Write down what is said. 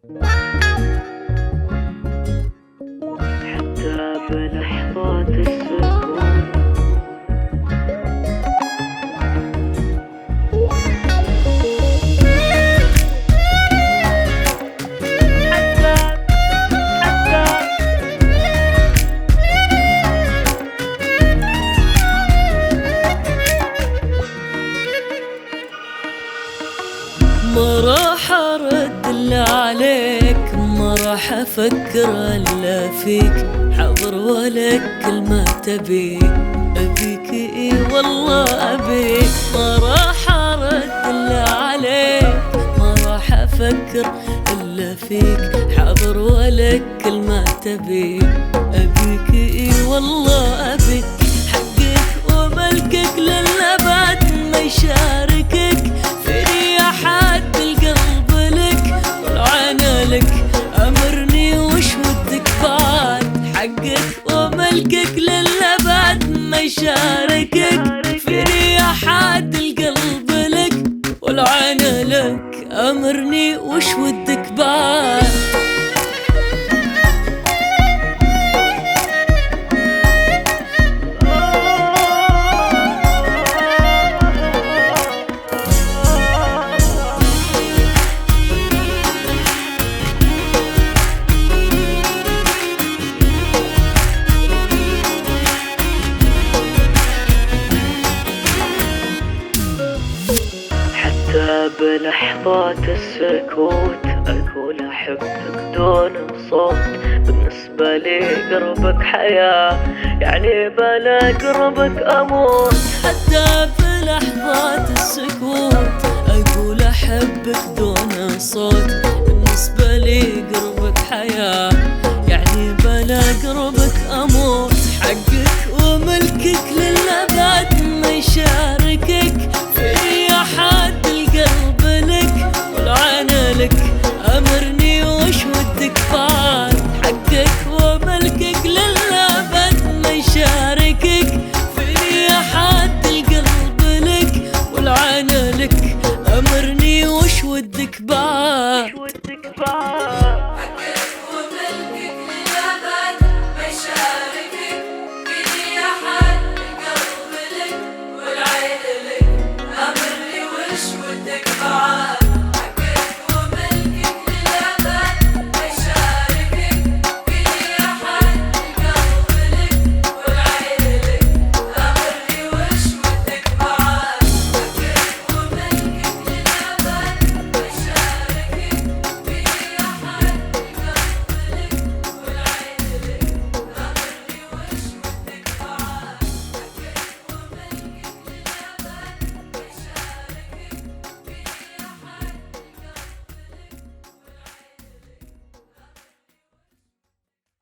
حتى بلحظات السكون ما راح ارد الا عليك، ما راح افكر الا فيك، حاضر ولك كل ما تبي، ابيك اي والله ابيك. ما راح ارد الا عليك، ما راح افكر الا فيك، حاضر ولك كل ما تبي، ابيك اي والله ابيك. حقك وملكك للابد ما يشاركك، في رياحات القلب لك والعين لك، امرني وش ودك بعد. حقك وملكك للابد ما يشاركك، في رياحات القلب لك والعين لك، امرني وش ودك بعد. حتى بلحظات السكوت أقول أحبك دون صوت، بالنسبة لي قربك حياة، يعني بلا قربك أموت. حتى بلحظات السكوت أقول أحبك دون صوت،